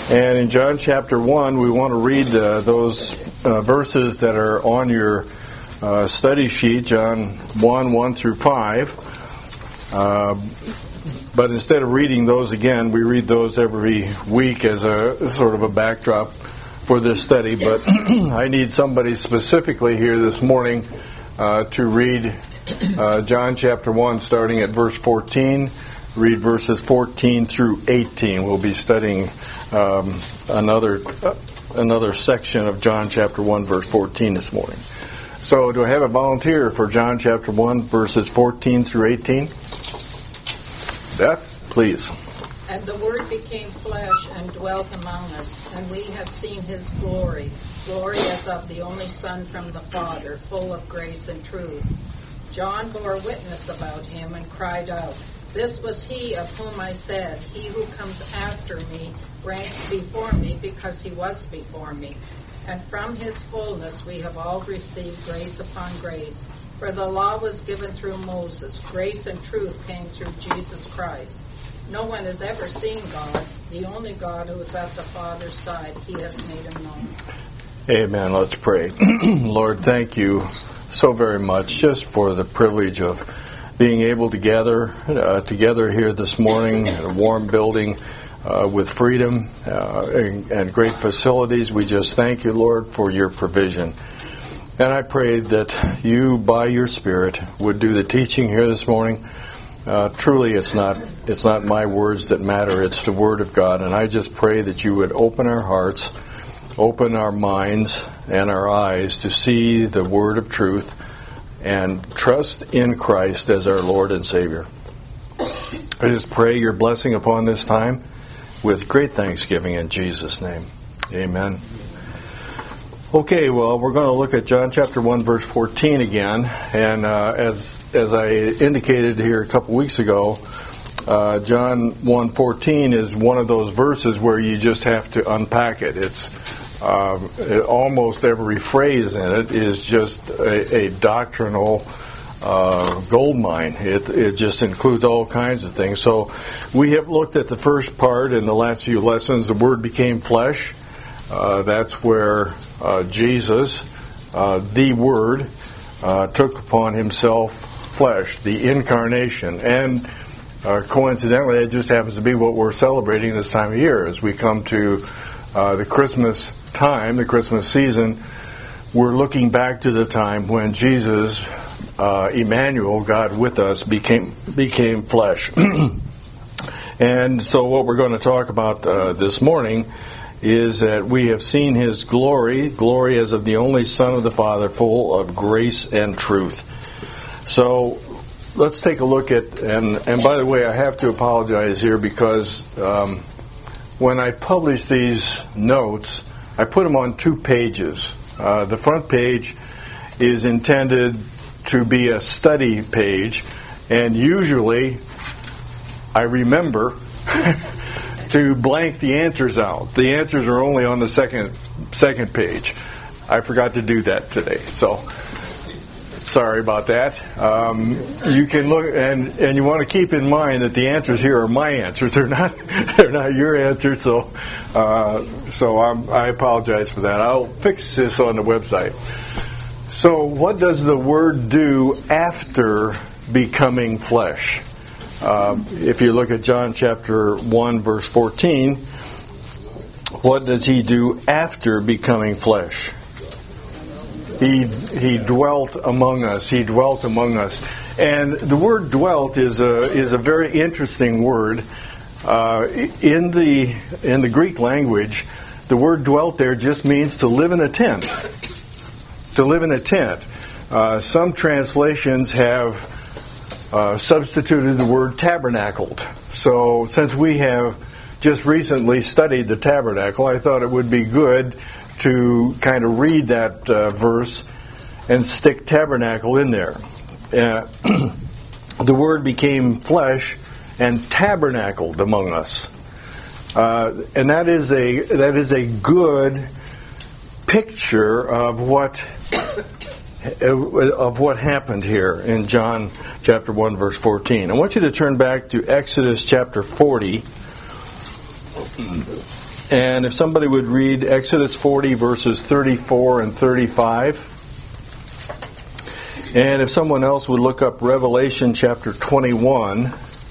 And in John chapter 1, we want to read those verses that are on your study sheet, John 1, 1 through 5. But instead of reading those again, we read those every week as a sort of a backdrop for this study. But I need somebody specifically here this morning to read John chapter 1, starting at verse 14. Read verses 14 through 18. We'll be studying another section of John chapter 1, verse 14 this morning. So do I have a volunteer for John chapter 1, verses 14 through 18? Beth, please. And the Word became flesh and dwelt among us, and we have seen His glory, glory as of the only Son from the Father, full of grace and truth. John bore witness about Him and cried out, "This was He of whom I said, He who comes after me ranks before me because He was before me. And from His fullness we have all received grace upon grace. For the law was given through Moses. Grace and truth came through Jesus Christ. No one has ever seen God, the only God who is at the Father's side. He has made Him known." Amen. Let's pray. Lord, thank you so very much just for the privilege of being able to gather together here this morning in a warm building with freedom and great facilities. We just thank you, Lord, for your provision. And I pray that you, by your Spirit, would do the teaching here this morning. Truly, it's not my words that matter. It's the Word of God. And I just pray that you would open our hearts, open our minds and our eyes to see the Word of truth and trust in Christ as our Lord and Savior. I just pray your blessing upon this time with great thanksgiving in Jesus' name. Amen. Okay, well, we're going to look at John chapter 1, verse 14 again. And as I indicated here a couple weeks ago, John 1:14 is one of those verses where you just have to unpack it. It's almost every phrase in it is just a doctrinal gold mine. It just includes all kinds of things. So we have looked at the first part in the last few lessons. The Word became flesh. That's where Jesus, the Word, took upon Himself flesh, the incarnation. And coincidentally, it just happens to be what we're celebrating this time of year. As we come to the Christmas time, the Christmas season, we're looking back to the time when Jesus, Emmanuel, God with us, became flesh. And so what we're going to talk about this morning is that we have seen His glory as of the only Son of the Father, full of grace and truth. So let's take a look at, and by the way, I have to apologize here because when I publish these notes, I put them on 2 pages. The front page is intended to be a study page, and usually I remember to blank the answers out. The answers are only on the second page. I forgot to do that today, so sorry about that. You can look, and you want to keep in mind that the answers here are my answers. They're not your answers. So I apologize for that. I'll fix this on the website. So, what does the Word do after becoming flesh? If you look at John chapter 1, verse 14, what does He do after becoming flesh? He dwelt among us. He dwelt among us. And the word dwelt is a very interesting word. In the Greek language, the word dwelt there just means to live in a tent. To live in a tent. Some translations have substituted the word tabernacled. So since we have just recently studied the tabernacle, I thought it would be good to kind of read that verse and stick tabernacle in there. The Word became flesh and tabernacled among us, and that is a good picture of what happened here in John chapter 1, verse 14. I want you to turn back to Exodus chapter 40. And if somebody would read Exodus 40, verses 34 and 35. And if someone else would look up Revelation chapter 21,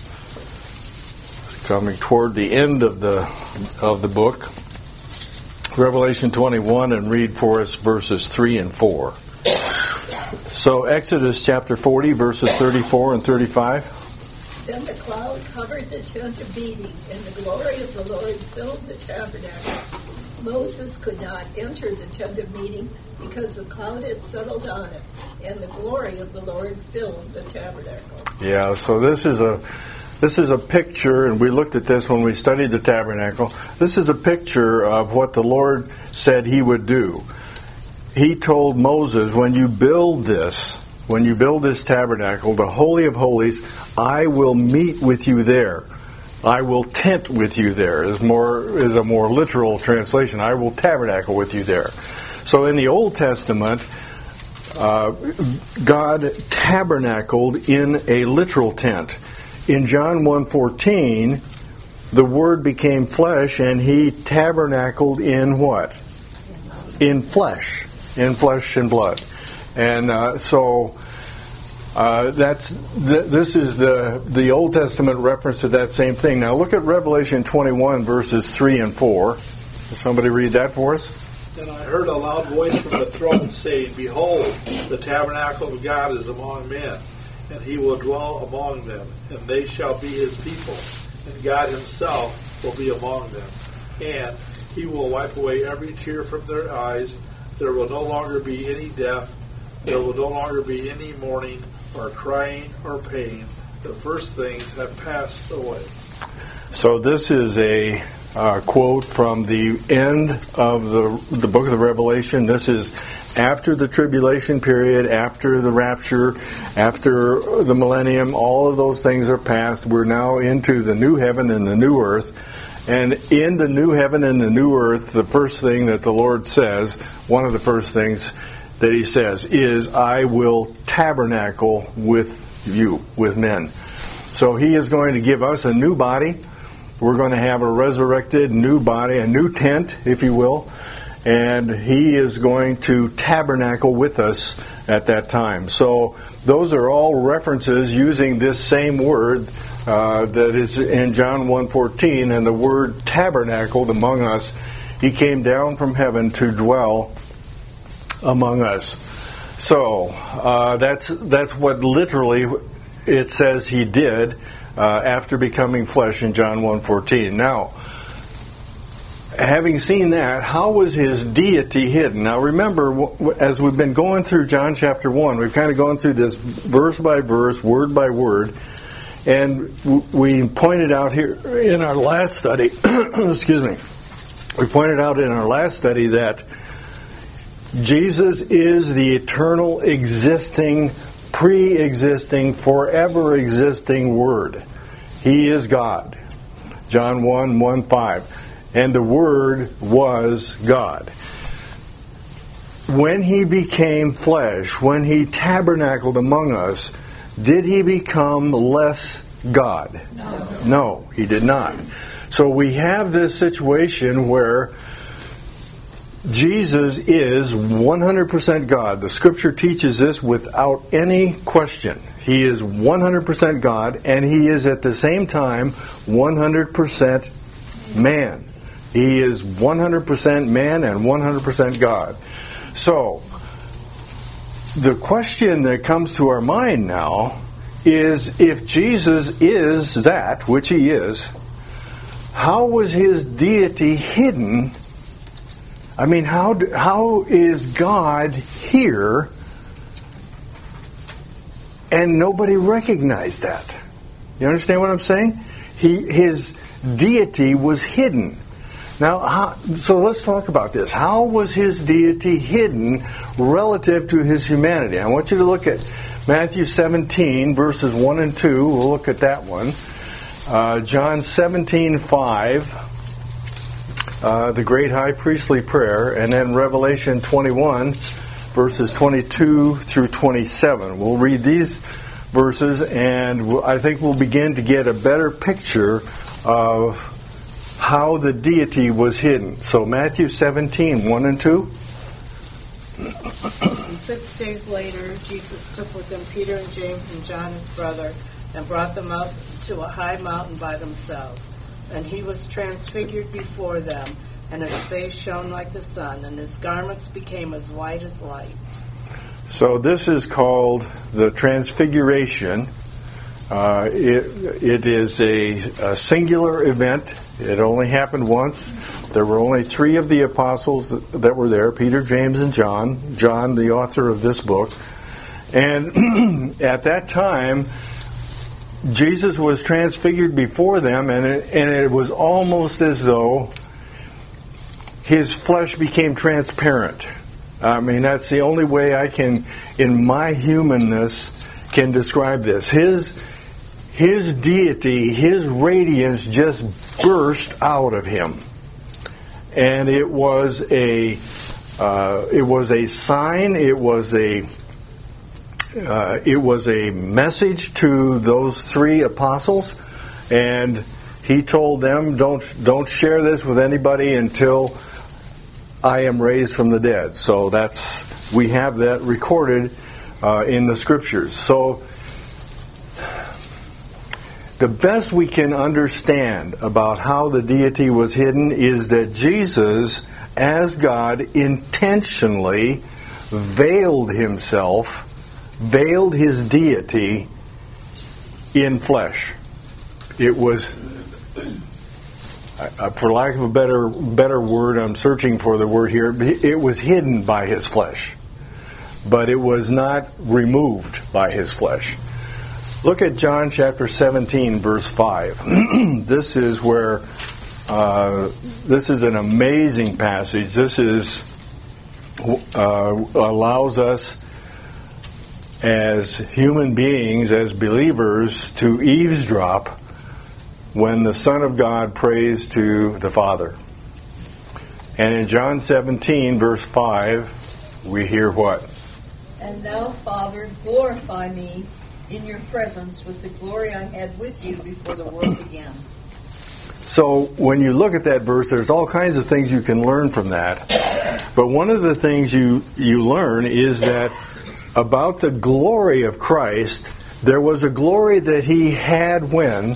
coming toward the end of the book, Revelation 21, and read for us verses 3 and 4. So Exodus chapter 40, verses 34 and 35. Then the cloud covered the tent of meeting, and the glory of the Lord filled the tabernacle. Moses could not enter the tent of meeting because the cloud had settled on it, and the glory of the Lord filled the tabernacle. Yeah, so this is a picture, and we looked at this when we studied the tabernacle. This is a picture of what the Lord said He would do. He told Moses, when you build this tabernacle, the Holy of Holies, I will meet with you there. I will tent with you there, is a more literal translation. I will tabernacle with you there. So in the Old Testament, God tabernacled in a literal tent. In John 1:14, the Word became flesh, and He tabernacled in what? In flesh and blood. And this is the Old Testament reference to that same thing. Now look at Revelation 21, verses 3 and 4. Can somebody read that for us? Then I heard a loud voice from the throne saying, Behold, the tabernacle of God is among men, and He will dwell among them, and they shall be His people, and God Himself will be among them. And He will wipe away every tear from their eyes. There will no longer be any death. There will no longer be any mourning, or crying, or pain. The first things have passed away. So this is a quote from the end of the book of the Revelation. This is after the tribulation period, after the rapture, after the millennium. All of those things are past. We're now into the new heaven and the new earth. And in the new heaven and the new earth, the first thing that the Lord says, one of the first things that He says is, I will tabernacle with you, with men. So He is going to give us a new body. We're going to have a resurrected new body, a new tent, if you will. And He is going to tabernacle with us at that time. So those are all references using this same word that is in John 1:14. And the word tabernacled among us. He came down from heaven to dwell among us. So that's what literally it says He did after becoming flesh in John 1:14. Now, having seen that, how was His deity hidden? Now remember, as we've been going through John chapter 1, we've kind of gone through this verse by verse, word by word, and we pointed out here in our last study, excuse me, we pointed out in our last study that Jesus is the eternal, existing, pre-existing, forever existing Word. He is God. John 1:5. And the Word was God. When He became flesh, when He tabernacled among us, did He become less God? No, He did not. So we have this situation where Jesus is 100% God. The Scripture teaches this without any question. He is 100% God, and He is at the same time 100% man. He is 100% man and 100% God. So, the question that comes to our mind now is, if Jesus is that, which He is, how was His deity hidden? I mean, how is God here and nobody recognized that? You understand what I'm saying? His deity was hidden. Now, so let's talk about this. How was His deity hidden relative to His humanity? I want you to look at Matthew 17, verses 1 and 2. We'll look at that one. John 17:5. The great high priestly prayer, and then Revelation 21, verses 22 through 27. We'll read these verses, and I think we'll begin to get a better picture of how the deity was hidden. So Matthew 17, 1 and 2. And 6 days later, Jesus took with him Peter and James and John his brother, and brought them up to a high mountain by themselves. And he was transfigured before them, and his face shone like the sun, and his garments became as white as light. So this is called the Transfiguration. It is a singular event. It only happened once. There were only 3 of the apostles that were there, Peter, James, and John. John, the author of this book. And at that time, Jesus was transfigured before them, and it was almost as though his flesh became transparent. I mean, that's the only way I can, in my humanness, can describe this. His deity, his radiance just burst out of him. And it was a sign, it was a message to those 3 apostles, and he told them, don't share this with anybody until I am raised from the dead. So we have that recorded in the scriptures. So the best we can understand about how the deity was hidden is that Jesus, as God, intentionally veiled himself, veiled his deity in flesh. It was, for lack of a better word, I'm searching for the word here, it was hidden by his flesh, but it was not removed by his flesh. Look at John chapter 17, verse 5. This is where, this is an amazing passage. This allows us as human beings, as believers, to eavesdrop when the Son of God prays to the Father. And in John 17, verse 5, we hear what? And thou, Father, glorify me in your presence with the glory I had with you before the world began. So when you look at that verse, there's all kinds of things you can learn from that. But one of the things you learn is that about the glory of Christ, there was a glory that he had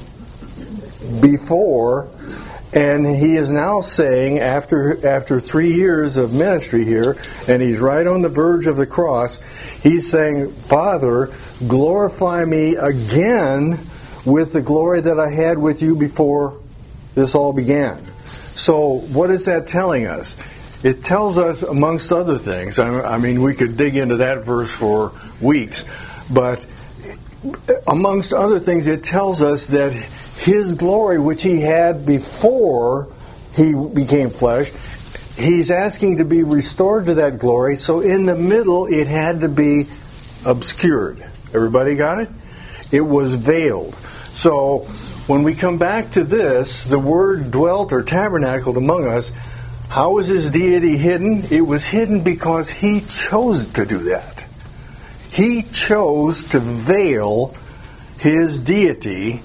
before, and he is now saying, after 3 years of ministry here, and he's right on the verge of the cross, he's saying, Father, glorify me again with the glory that I had with you before this all began. So what is that telling us? It tells us, amongst other things, I mean, we could dig into that verse for weeks, but amongst other things, it tells us that his glory, which he had before he became flesh, he's asking to be restored to that glory. So in the middle, it had to be obscured. Everybody got it? It was veiled. So when we come back to this, the word dwelt or tabernacled among us. How was his deity hidden? It was hidden because he chose to do that. He chose to veil his deity.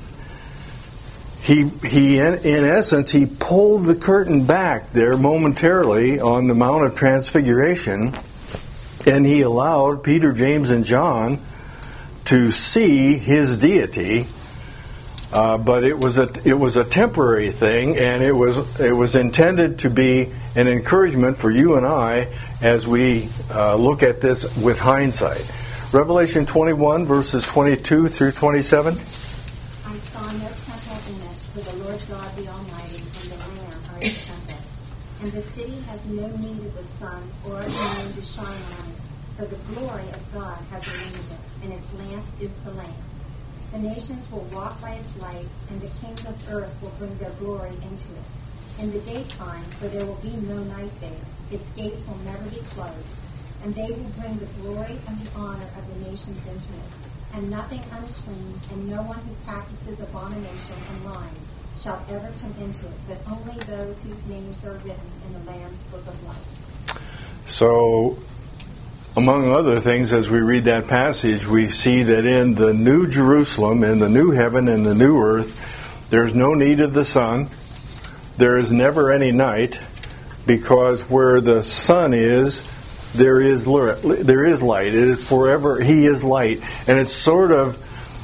He in essence, he pulled the curtain back there momentarily on the Mount of Transfiguration, and he allowed Peter, James, and John to see his deity. But it was a temporary thing, and it was intended to be an encouragement for you and I as we look at this with hindsight. Revelation 21, verses 22 through 27. I saw no temple in it, for the Lord God the Almighty and the Lamb are its temple. And the city has no need of the sun or of the moon to shine on it, for the glory of God has illuminated it, and its lamp is the Lamb. The nations will walk by its light, and the kings of earth will bring their glory into it. In the daytime, for there will be no night there, its gates will never be closed, and they will bring the glory and the honor of the nations into it. And nothing unclean, and no one who practices abomination and lying shall ever come into it, but only those whose names are written in the Lamb's book of life. So, among other things, as we read that passage, we see that in the new Jerusalem, in the new heaven and the new earth, there's no need of the sun. there is never any night, because where the sun is, there is light. It is forever. He is light, and it's sort of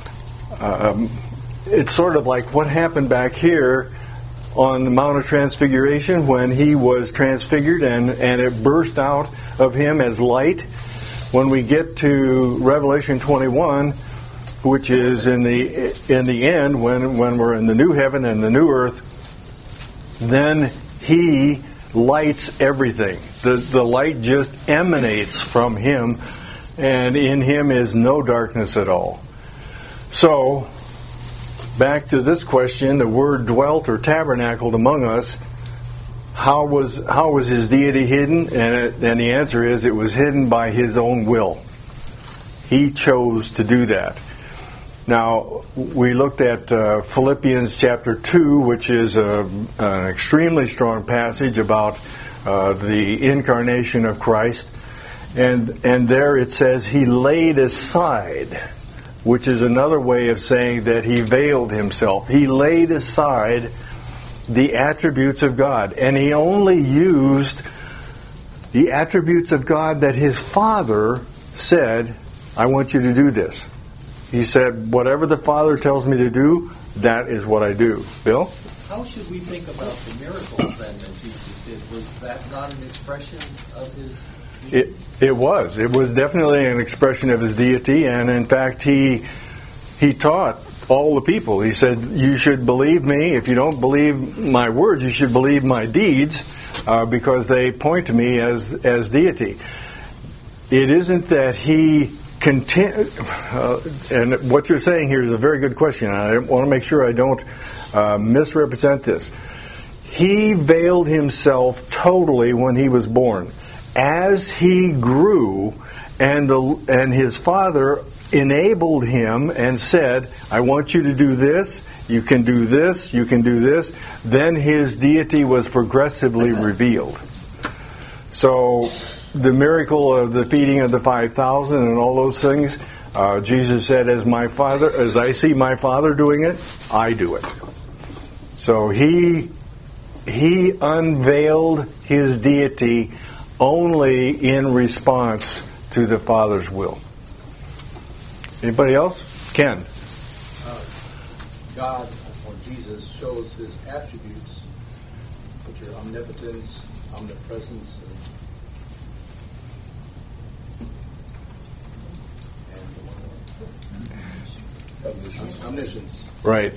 like what happened back here on the Mount of Transfiguration when he was transfigured and it burst out of him as light. When we get to Revelation 21, which is in the end when we're in the new heaven and the new earth, then he lights everything. The light just emanates from him, and in him is no darkness at all. So, back to this question, the word dwelt or tabernacled among us. How was his deity hidden? And the answer is it was hidden by his own will. He chose to do that. Now, we looked at Philippians chapter 2, which is an extremely strong passage about the incarnation of Christ. And there it says he laid aside, which is another way of saying that he veiled himself. He laid aside the attributes of God, and he only used the attributes of God that his Father said, I want you to do this. He said, whatever the Father tells me to do, that is what I do. Bill? How should we think about the miracles then that Jesus did? Was that not an expression of his deity? It was. It was definitely an expression of his deity, and in fact, he taught all the people. He said, you should believe me. If you don't believe my words, you should believe my deeds, because they point to me as deity. It isn't that he and what you're saying here is a very good question. I want to make sure I don't misrepresent this. He veiled himself totally when he was born. As he grew, and his Father enabled him and said, I want you to do this, you can do this, you can do this, then his deity was progressively revealed. So the miracle of the feeding of the 5,000 and all those things, Jesus said, as I see my Father doing it, I do it. So he unveiled his deity only in response to the Father's will. Anybody else? Ken. God, or Jesus, shows his attributes, which are omnipotence, omnipresence, and omniscience. Right.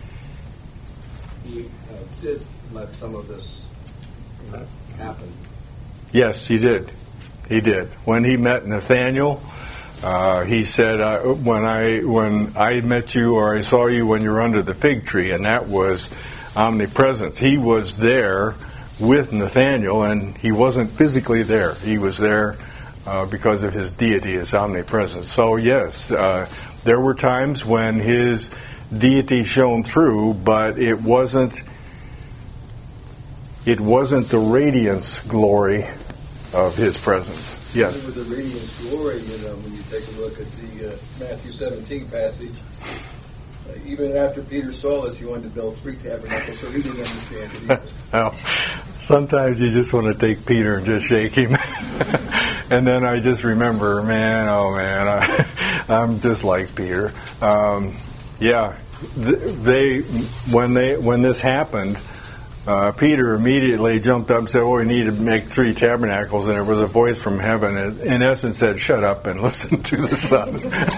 He did let some of this happen. Yes, he did. He did. When he met Nathaniel, he said, when I met you, or I saw you when you were under the fig tree, and that was omnipresence. He was there with Nathaniel, and he wasn't physically there. He was there because of his deity, his omnipresence. So yes, there were times when his deity shone through, but it wasn't the radiance glory of his presence. Yes. With the radiance glory, when you take a look at the Matthew 17 passage, even after Peter saw this, he wanted to build 3 tabernacles, so he didn't understand it either. Well, sometimes you just want to take Peter and just shake him. And then I just remember, I'm just like Peter. When this happened, Peter immediately jumped up and said, we need to make 3 tabernacles, and there was a voice from heaven that in essence said, shut up and listen to the Son.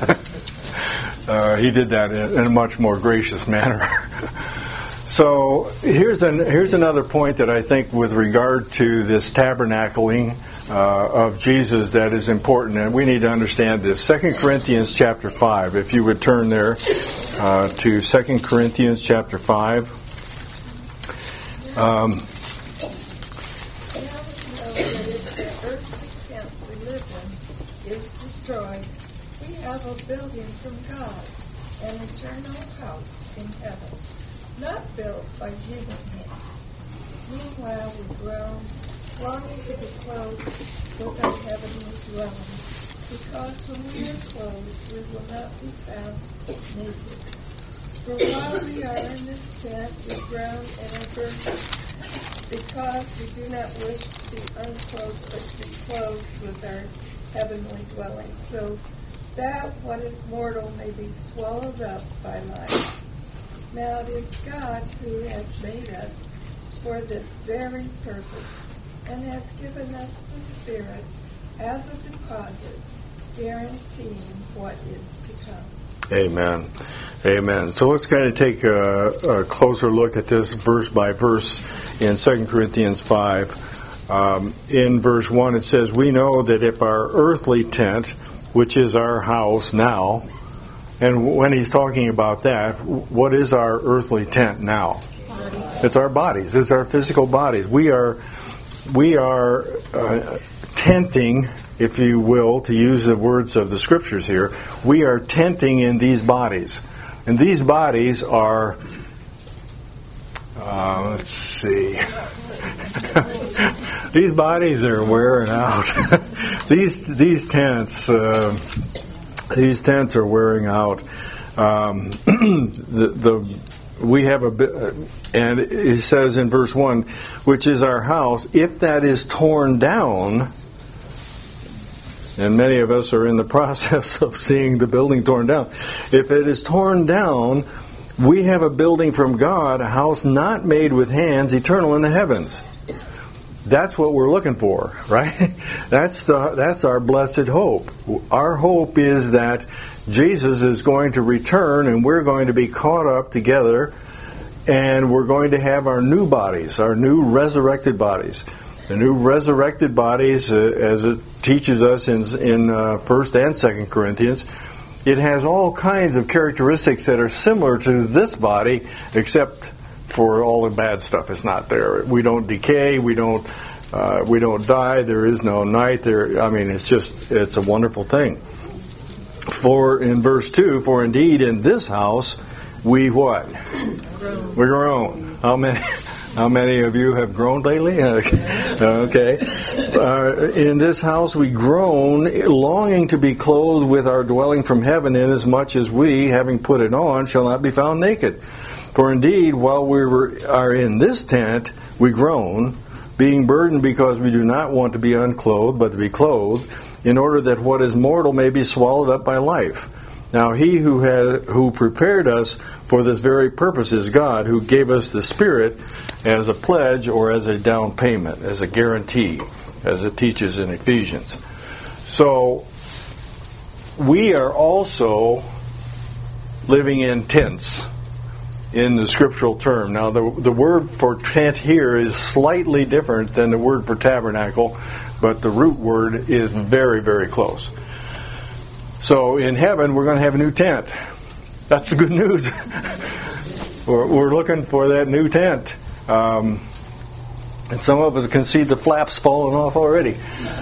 He did that in a much more gracious manner. So here's another point that I think with regard to this tabernacling of Jesus that is important, and we need to understand this. 2 Corinthians chapter 5, if you would turn there to 2 Corinthians chapter 5. Now we know that if the earthly tent we live in is destroyed, we have a building from God, an eternal house in heaven, not built by human hands. Meanwhile we groan, longing to be clothed with our heavenly dwelling, because when we are clothed, we will not be found naked. For while we are in this tent, we groan and are burdened, because we do not wish to be unclothed, but to be clothed with our heavenly dwelling, so that what is mortal may be swallowed up by life. Now it is God who has made us for this very purpose, and has given us the Spirit as a deposit, guaranteeing what is to come. Amen. Amen. So let's kind of take a closer look at this verse by verse in 2 Corinthians 5. In verse 1 it says, "We know that if our earthly tent, which is our house now," and when he's talking about that, what is our earthly tent now? It's our bodies. It's our physical bodies. We are tenting, if you will, to use the words of the Scriptures here. We are tenting in these bodies. And these bodies are, let's see, these bodies are wearing out. These tents are wearing out. We have a bit, and it says in verse 1, which is our house, if that is torn down. And many of us are in the process of seeing the building torn down. If it is torn down, we have a building from God, a house not made with hands, eternal in the heavens. That's what we're looking for, right? That's our blessed hope. Our hope is that Jesus is going to return and we're going to be caught up together and we're going to have our new bodies, our new resurrected bodies. The new resurrected bodies, as it teaches us in 1 and 2 Corinthians, it has all kinds of characteristics that are similar to this body, except for all the bad stuff. It's not there. We don't decay. We don't die. There is no night. It's a wonderful thing. For in verse 2, for indeed in this house we what? We groan. How many of you have groaned lately? Okay. In this house we groan, longing to be clothed with our dwelling from heaven, inasmuch as we, having put it on, shall not be found naked. For indeed, while we are in this tent, we groan, being burdened because we do not want to be unclothed, but to be clothed, in order that what is mortal may be swallowed up by life. Now he who prepared us for this very purpose is God, who gave us the Spirit as a pledge or as a down payment, as a guarantee, as it teaches in Ephesians. So we are also living in tents in the scriptural term. Now the word for tent here is slightly different than the word for tabernacle, but the root word is very, very close. So in heaven we're going to have a new tent. That's the good news. We're looking for that new tent. And some of us can see the flaps falling off already.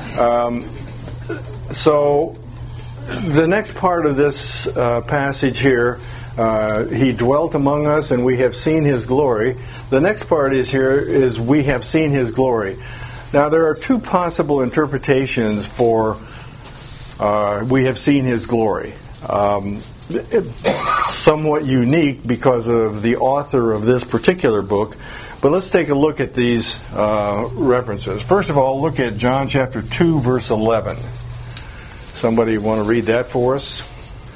So the next part of this passage here, he dwelt among us and we have seen his glory. The next part is we have seen his glory. Now there are two possible interpretations for we have seen his glory. Somewhat unique because of the author of this particular book. But let's take a look at these references. First of all, look at John chapter 2, verse 11. Somebody want to read that for us?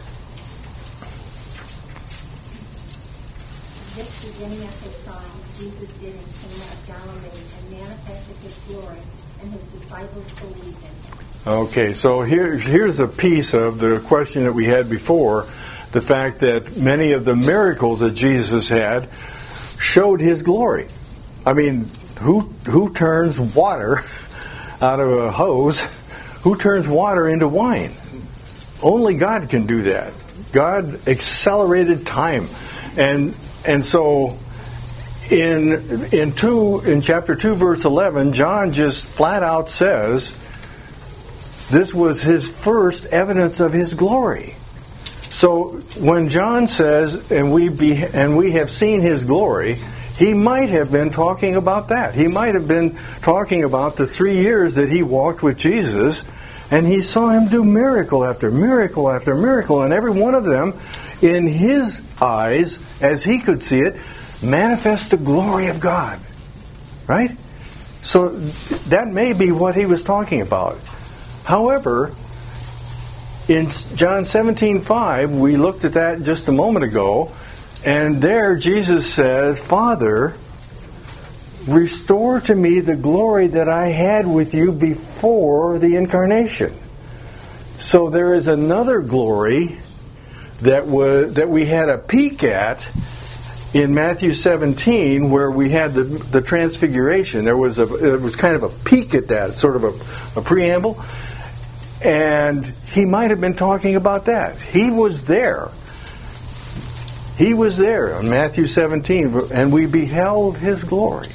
This beginning of his signs Jesus did in Cana of Galilee and manifested his glory, and his disciples believed in him. Okay, so here's a piece of the question that we had before. The fact that many of the miracles that Jesus had showed his glory. I mean, who turns water out of a hose? Who turns water into wine? Only God can do that. God accelerated time. And so in chapter 2, verse 11, John just flat out says this was his first evidence of his glory. So when John says, and we have seen his glory, he might have been talking about that. He might have been talking about the 3 years that he walked with Jesus, and he saw him do miracle after miracle after miracle, and every one of them, in his eyes, as he could see it, manifest the glory of God. Right? So that may be what he was talking about. However, in John 17:5, we looked at that just a moment ago, and there Jesus says, Father, restore to me the glory that I had with you before the incarnation. So there is another glory that we had a peek at in Matthew 17, where we had the transfiguration. It was kind of a peek at that, sort of a preamble. And he might have been talking about that. He was there. He was there in Matthew 17, and we beheld his glory.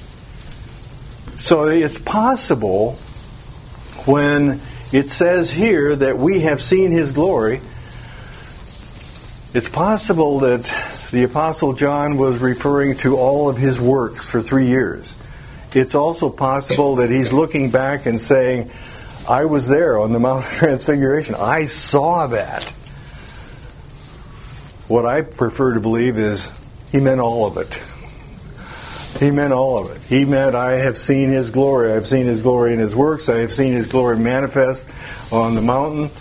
So it's possible when it says here that we have seen his glory, it's possible that the Apostle John was referring to all of his works for 3 years. It's also possible that he's looking back and saying, I was there on the Mount of Transfiguration. I saw that. What I prefer to believe is he meant all of it. He meant all of it. He meant, I have seen his glory. I have seen his glory in his works. I have seen his glory manifest on the mountain.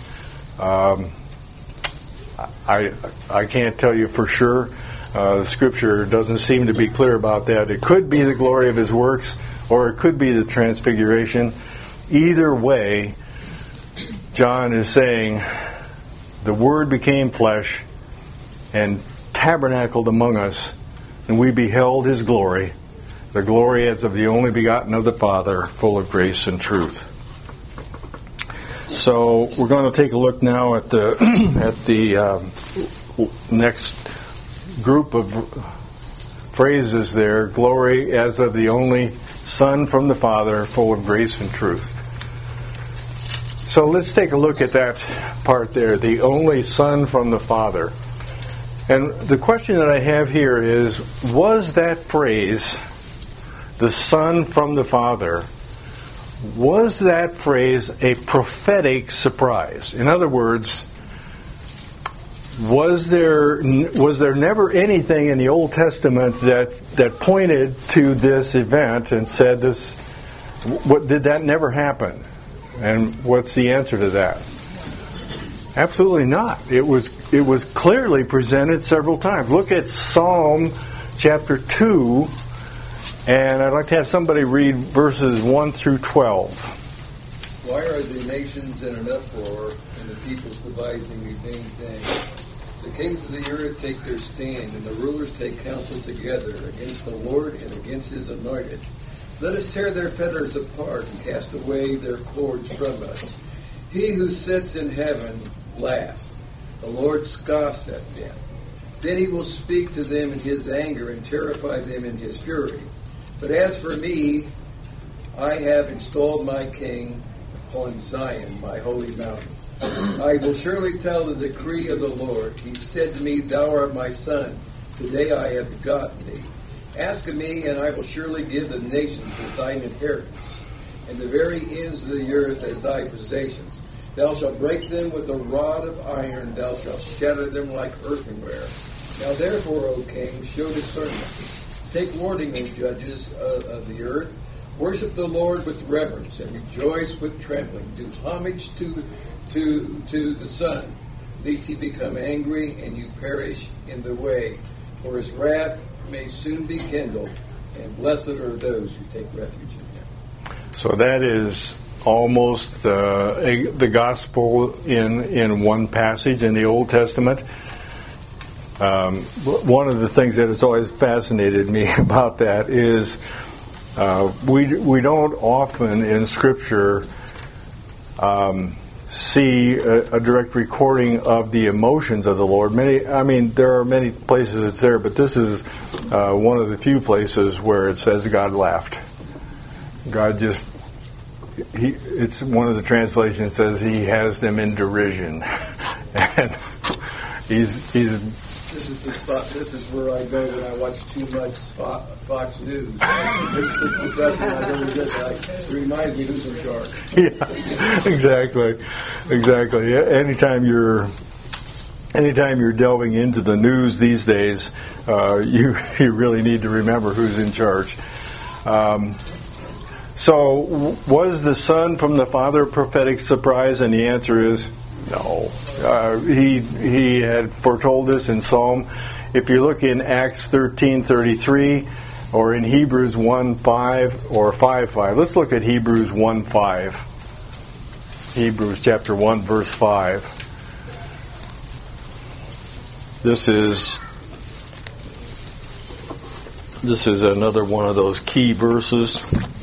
I can't tell you for sure. The Scripture doesn't seem to be clear about that. It could be the glory of his works, or it could be the transfiguration. Either way, John is saying, the Word became flesh and tabernacled among us, and we beheld his glory, the glory as of the only begotten of the Father, full of grace and truth. So we're going to take a look now at the next group of phrases there. Glory as of the only Son from the Father, full of grace and truth. So let's take a look at that part there, the only Son from the Father. And the question that I have here is, was that phrase, the Son from the Father, was that phrase a prophetic surprise? In other words, was there never anything in the Old Testament that pointed to this event and said this? Did that never happen? And what's the answer to that? Absolutely not. It was clearly presented several times. Look at Psalm chapter 2, and I'd like to have somebody read verses 1 through 12. Why are the nations in an uproar, and the peoples devising a vain thing? The kings of the earth take their stand, and the rulers take counsel together against the Lord and against his anointed. Let us tear their fetters apart and cast away their cords from us. He who sits in heaven laughs. The Lord scoffs at them. Then he will speak to them in his anger and terrify them in his fury. But as for me, I have installed my king upon Zion, my holy mountain. I will surely tell the decree of the Lord. He said to me, Thou art my son. Today I have begotten thee. Ask of me, and I will surely give the nations as thine inheritance, and the very ends of the earth as thy possessions. Thou shalt break them with a rod of iron, thou shalt shatter them like earthenware. Now therefore, O king, show discernment. Take warning, O judges of the earth. Worship the Lord with reverence, and rejoice with trembling. Do homage to the Son, lest he become angry, and you perish in the way. For his wrath may soon be kindled, and blessed are those who take refuge in him. So that is almost the gospel in one passage in the Old Testament. One of the things that has always fascinated me about that is we don't often in Scripture see a direct recording of the emotions of the Lord. There are many places it's there, but this is one of the few places where it says God laughed. God just, it's one of the translations says he has them in derision. And he's This is where I go when I watch too much Fox News. It reminds me who's in charge. Yeah, exactly. Anytime you're delving into the news these days, you really need to remember who's in charge. So, was the Son from the Father a prophetic surprise? And the answer is no. He had foretold this in Psalm. If you look in Acts 13:33, or in Hebrews 1:5 or 5:5, let's look at Hebrews 1:5. Hebrews chapter 1, verse 5. This is another one of those key verses.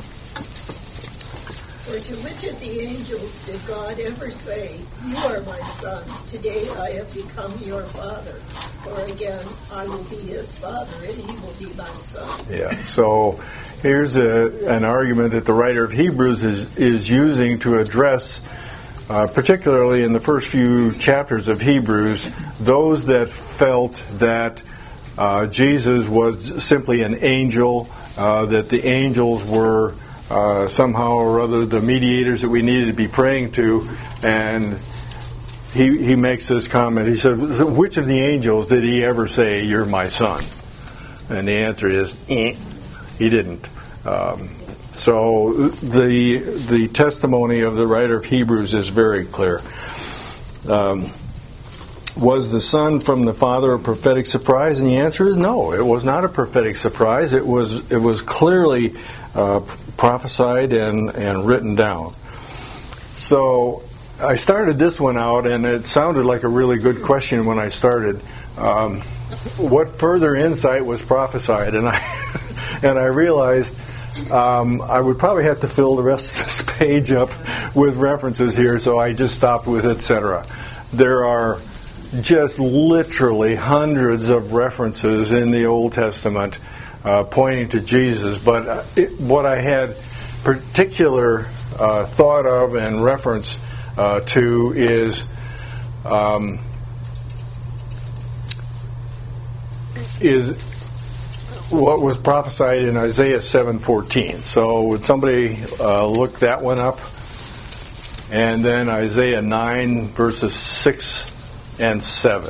For to which of the angels did God ever say, "You are my son, today I have become your father"? Or again, "I will be his father, and he will be my son"? Yeah, so here's an argument that the writer of Hebrews is using to address, particularly in the first few chapters of Hebrews, those that felt that Jesus was simply an angel, that the angels were somehow or other the mediators that we needed to be praying to. And he makes this comment. He said, which of the angels did he ever say, "You're my son"? And the answer is, he didn't. So the testimony of the writer of Hebrews is very clear. Was the Son from the Father a prophetic surprise? And the answer is no. It was not a prophetic surprise. It was clearly prophesied and written down. So I started this one out, and it sounded like a really good question when I started. What further insight was prophesied? And I realized I would probably have to fill the rest of this page up with references here, so I just stopped with etc. There are just literally hundreds of references in the Old Testament pointing to Jesus, but what I had particular thought of and reference to is what was prophesied in Isaiah 7:14. So would somebody look that one up? And then Isaiah 9 verses 6 and 7.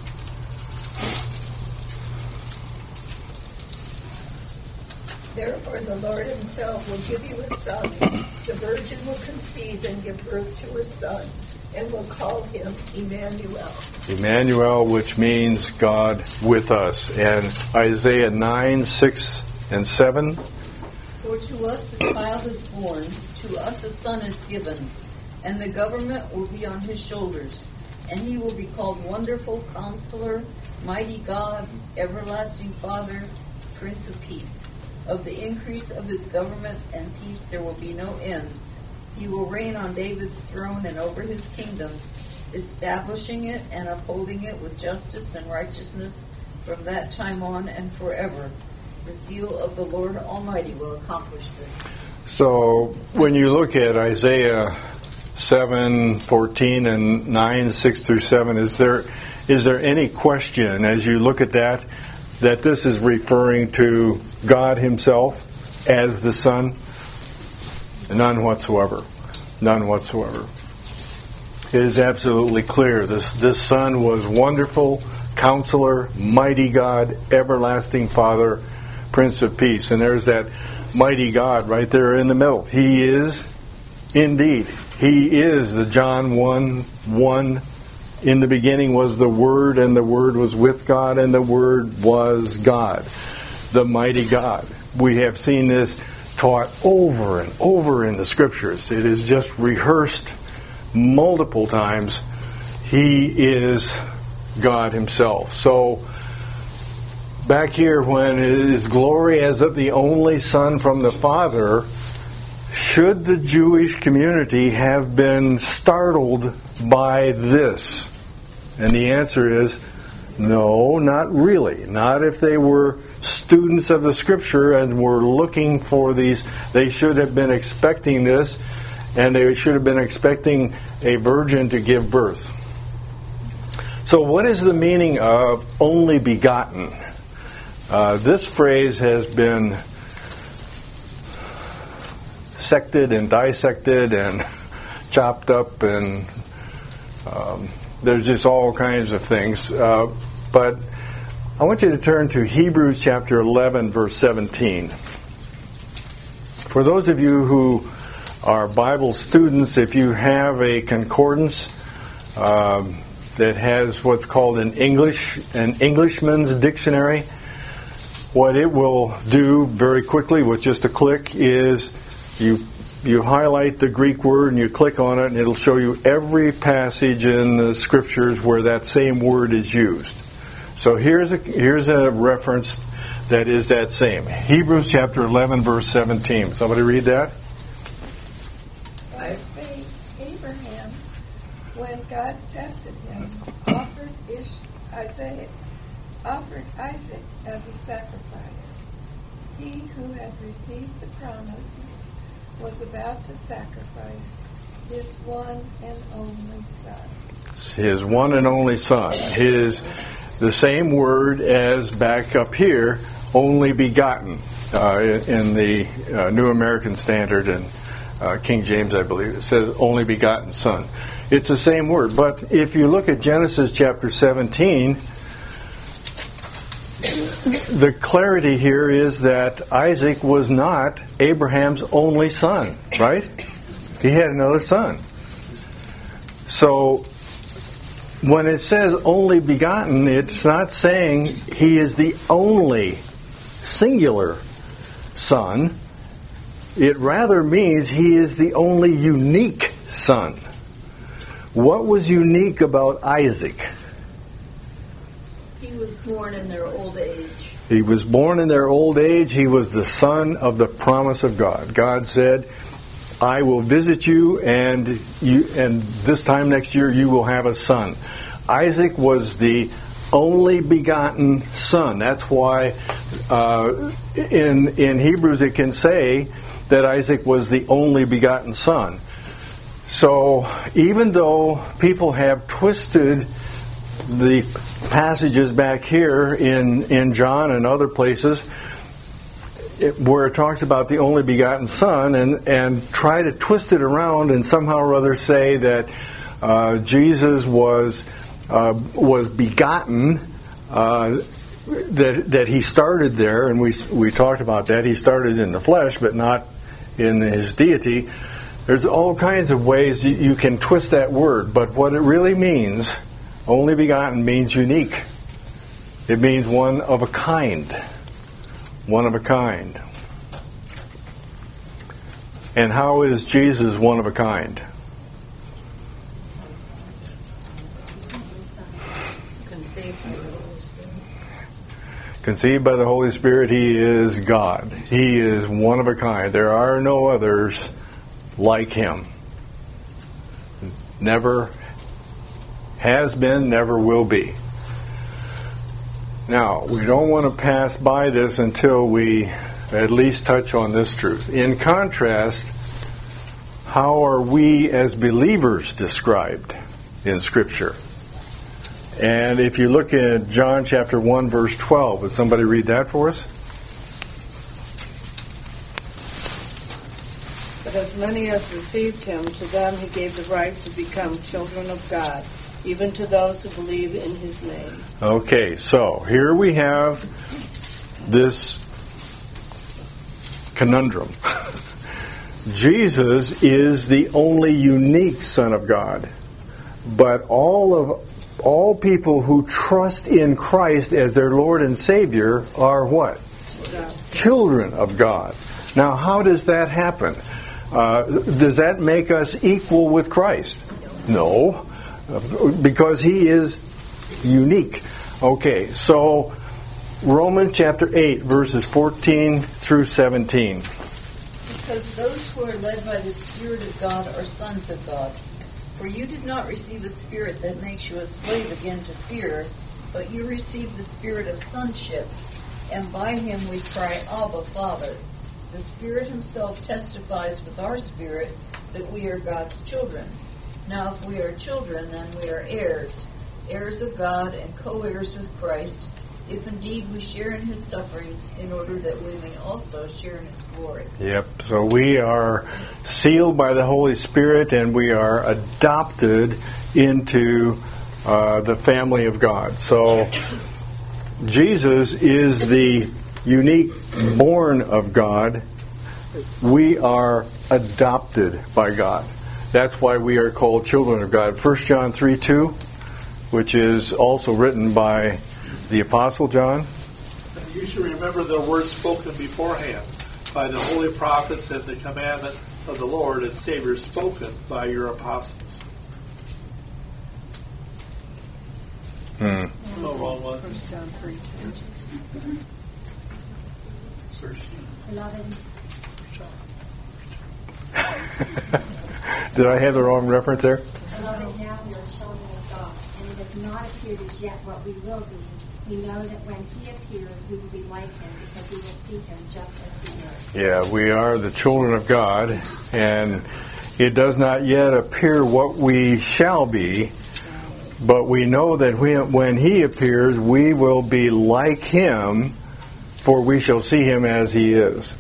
Therefore the Lord himself will give you a son. The virgin will conceive and give birth to a son, and will call him Emmanuel. Emmanuel, which means God with us. And Isaiah 9, 6 and 7. For to us a child is born, to us a son is given, and the government will be on his shoulders. And he will be called Wonderful Counselor, Mighty God, Everlasting Father, Prince of Peace. Of the increase of his government and peace there will be no end. He will reign on David's throne and over his kingdom, establishing it and upholding it with justice and righteousness from that time on and forever. The zeal of the Lord Almighty will accomplish this. So when you look at Isaiah 7:14 and 9, 6 through 7, is there any question as you look at that this is referring to God himself as the Son? None whatsoever. None whatsoever. It is absolutely clear. This Son was Wonderful Counselor, Mighty God, Everlasting Father, Prince of Peace. And there's that Mighty God right there in the middle. He is indeed. He is the John 1:1. In the beginning was the Word, and the Word was with God, and the Word was God. The mighty God. We have seen this taught over and over in the Scriptures. It is just rehearsed multiple times. He is God himself. So, back here, when his glory as of the only Son from the Father, should the Jewish community have been startled by this? And the answer is no, not really. Not if they were students of the Scripture and were looking for these. They should have been expecting this, and they should have been expecting a virgin to give birth. So what is the meaning of only begotten? This phrase has been sected and dissected and chopped up, and there's just all kinds of things. But I want you to turn to Hebrews chapter 11, verse 17. For those of you who are Bible students, if you have a concordance that has what's called an Englishman's dictionary, what it will do very quickly with just a click is you highlight the Greek word and you click on it, and it'll show you every passage in the Scriptures where that same word is used. So here's a reference that is that same. Hebrews chapter 11, verse 17. Somebody read that? By faith, Abraham, when God tested him, offered Isaac as a sacrifice. He who had received the promises was about to sacrifice his one and only son. His one and only son. The same word as back up here, only begotten, in the New American Standard and King James, I believe. It says only begotten son. It's the same word. But if you look at Genesis chapter 17, the clarity here is that Isaac was not Abraham's only son, right? He had another son. So when it says only begotten, it's not saying he is the only singular son. It rather means he is the only unique son. What was unique about Isaac? He was born in their old age. He was born in their old age. He was the son of the promise of God. God said, I will visit you, and this time next year you will have a son. Isaac was the only begotten son. That's why in Hebrews it can say that Isaac was the only begotten son. So even though people have twisted the passages back here in John and other places where it talks about the only begotten son and try to twist it around and somehow or other say that Jesus was begotten, that he started there, and we talked about that. He started in the flesh, but not in his deity. There's all kinds of ways you can twist that word, but what it really means, only begotten, means unique. It means one of a kind. One of a kind. And how is Jesus one of a kind? Conceived by the Holy Spirit, he is God. He is one of a kind. There are no others like him. Never has been, never will be. Now, we don't want to pass by this until we at least touch on this truth. In contrast, how are we as believers described in Scripture? And if you look at John chapter 1, verse 12, would somebody read that for us? But as many as received him, to them he gave the right to become children of God, even to those who believe in his name. Okay, so here we have this conundrum. Jesus is the only unique Son of God, but all people who trust in Christ as their Lord and Savior are what? Children of God. Now, how does that happen? Does that make us equal with Christ? No, because he is unique. Okay, so Romans chapter 8, verses 14 through 17. Because those who are led by the Spirit of God are sons of God. For you did not receive a spirit that makes you a slave again to fear, but you received the spirit of sonship, and by him we cry, Abba, Father. The Spirit himself testifies with our spirit that we are God's children. Now if we are children, then we are heirs, heirs of God and co-heirs with Christ, if indeed we share in his sufferings, in order that we may also share in his glory. Yep, so we are sealed by the Holy Spirit, and we are adopted into the family of God. So Jesus is the unique born of God, we are adopted by God. That's why we are called children of God. 1 John 3:2, which is also written by the Apostle John. And you should remember the words spoken beforehand by the holy prophets and the commandment of the Lord and Savior spoken by your apostles. No, wrong one. 1 John 3:2. Beloved, Did I have the wrong reference there? beloved, now we are children of God, and it has not appeared as yet what we will be. We know that when He appears, we will be like Him, because we will see Him just as He is. Yeah, we are the children of God, and it does not yet appear what we shall be, but we know that when He appears, we will be like Him, for we shall see Him as He is.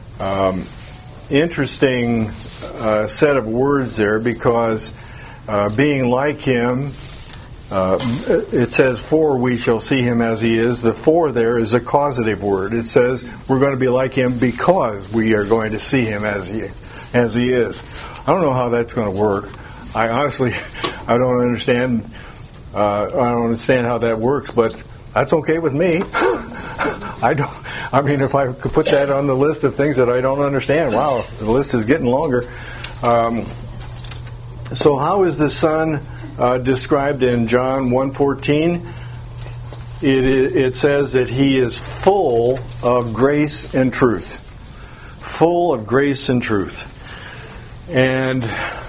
Interesting set of words there, because being like Him, it says, for we shall see Him as He is. The for there is a causative word. It says we're going to be like Him because we are going to see Him as He is. I don't know how that's going to work. I honestly, I don't understand. I don't understand how that works, but that's okay with me. I mean, if I could put that on the list of things that I don't understand, wow, the list is getting longer. So how is the Son described in John 1:14? It says that He is full of grace and truth. Full of grace and truth. And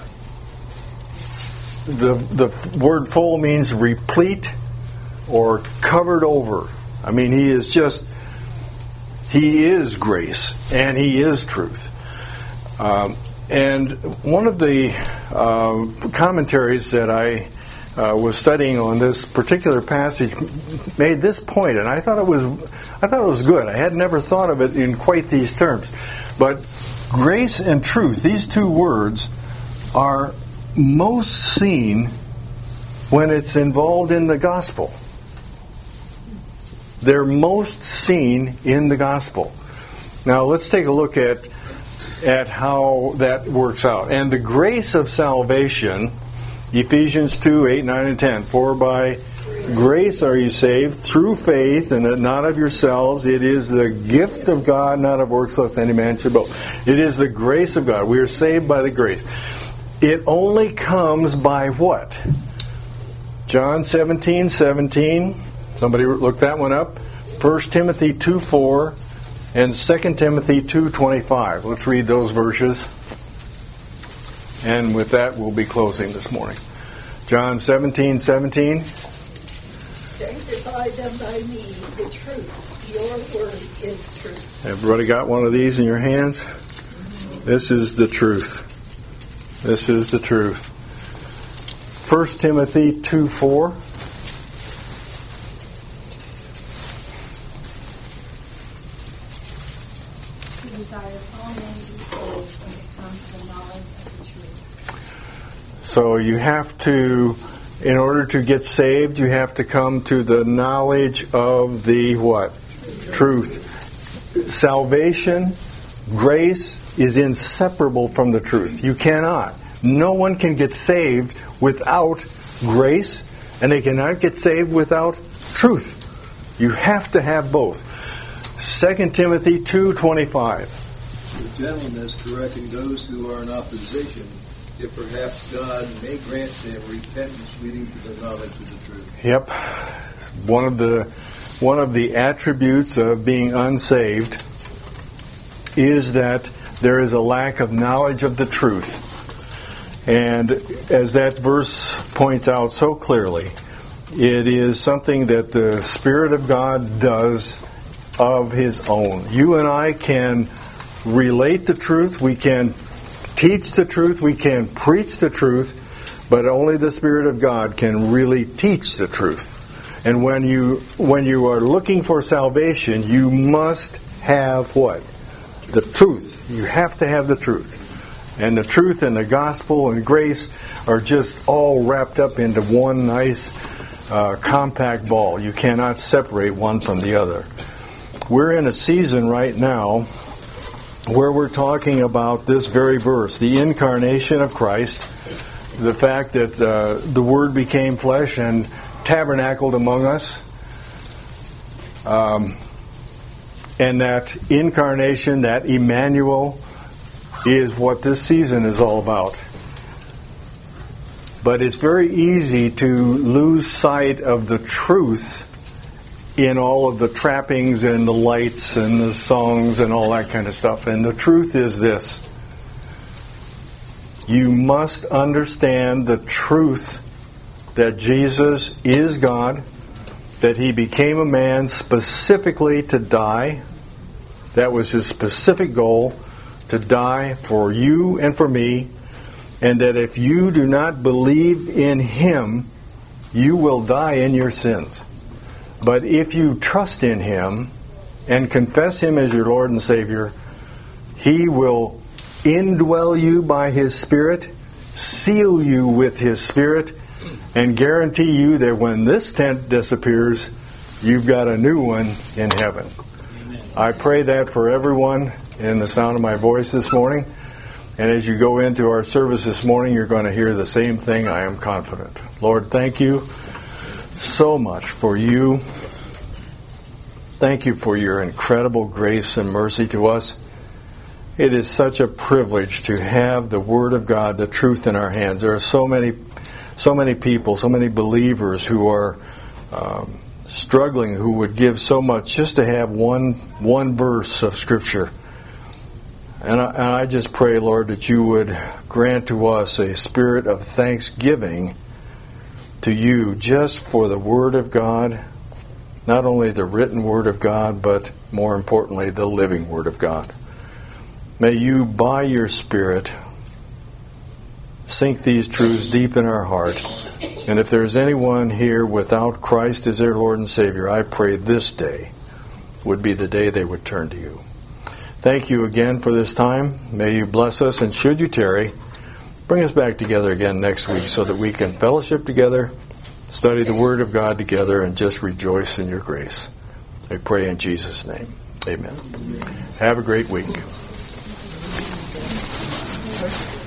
the word full means replete or covered over. I mean, He is grace and He is truth. And one of the commentaries that I was studying on this particular passage made this point, and I thought it was good. I had never thought of it in quite these terms. But grace and truth, these two words, are most seen when it's involved in the gospel. They're most seen in the gospel. Now let's take a look at how that works out. And the grace of salvation, Ephesians 2:8, 9, and 10. For by grace are you saved through faith, and that not of yourselves. It is the gift of God, not of works, lest any man should boast. It is the grace of God. We are saved by the grace. It only comes by what? John 17:17. Somebody look that one up. 1 Timothy 2:4 and 2 Timothy 2:25. Let's read those verses. And with that, we'll be closing this morning. John 17:17. Sanctify them by me, the truth. Your word is truth. Everybody got one of these in your hands? This is the truth. This is the truth. 1 Timothy 2:4. So you have to, in order to get saved, you have to come to the knowledge of the what? Truth. Salvation, grace is inseparable from the truth. You cannot. No one can get saved without grace, and they cannot get saved without truth. You have to have both. 2 Timothy 2:25. With gentleness correcting those who are in opposition, if perhaps God may grant them repentance leading to the knowledge of the truth. Yep. One of the attributes of being unsaved is that there is a lack of knowledge of the truth. And as that verse points out so clearly, it is something that the Spirit of God does of His own. You and I can relate the truth, we can teach the truth, we can preach the truth, but only the Spirit of God can really teach the truth. And when you are looking for salvation, you must have what? The truth. You have to have the truth. And the truth and the gospel and grace are just all wrapped up into one nice compact ball. You cannot separate one from the other. We're in a season right now where we're talking about this very verse, the incarnation of Christ, the fact that the Word became flesh and tabernacled among us, and that incarnation, that Emmanuel, is what this season is all about. But it's very easy to lose sight of the truth in all of the trappings and the lights and the songs and all that kind of stuff. And the truth is this: you must understand the truth that Jesus is God, that He became a man specifically to die. That was His specific goal, to die for you and for me. And that if you do not believe in Him, you will die in your sins. But if you trust in Him and confess Him as your Lord and Savior, He will indwell you by His Spirit, seal you with His Spirit, and guarantee you that when this tent disappears, you've got a new one in heaven. Amen. I pray that for everyone in the sound of my voice this morning. And as you go into our service this morning, you're going to hear the same thing, I am confident. Lord, thank you so much for you. Thank you for your incredible grace and mercy to us. It is such a privilege to have the Word of God, the truth in our hands. There are so many people, so many believers who are struggling, who would give so much just to have one verse of Scripture. And I just pray, Lord, that you would grant to us a spirit of thanksgiving to you just for the Word of God, not only the written Word of God, but more importantly, the living Word of God. May you, by your Spirit, sink these truths deep in our heart. And if there's anyone here without Christ as their Lord and Savior, I pray this day would be the day they would turn to you. Thank you again for this time. May you bless us, and should you tarry, bring us back together again next week so that we can fellowship together, study the Word of God together, and just rejoice in your grace. I pray in Jesus' name. Amen. Have a great week.